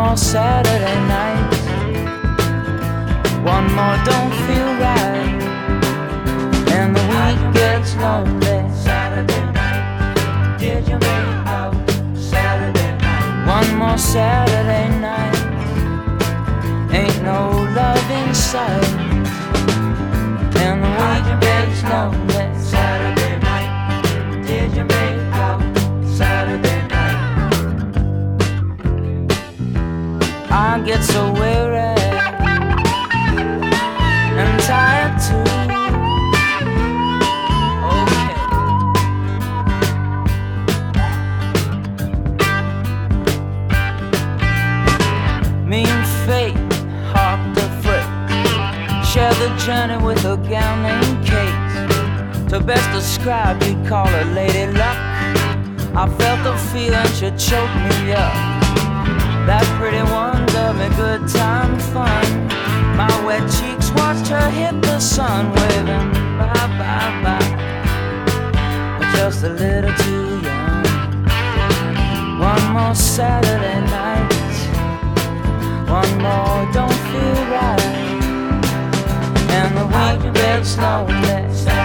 more Saturday night. One more don't feel right, and the week gets lonely. Saturday night, did you make out? Saturday night, one more Saturday night. Ain't no love in sight, and the week gets lonely. Saturday night, did you make out? Saturday night, I get so weary and tired too. Okay. Me and fate hopped the freight, share the journey with a gal named Kate. To best describe, you'd call her Lady Luck. I felt the feeling, she choked me up. That pretty one gave me good time fun. My wet cheeks watched her hit the sun, waving bye, bye, bye. Just a little too young. One more Saturday night, one more don't feel right, and the week gets lonely.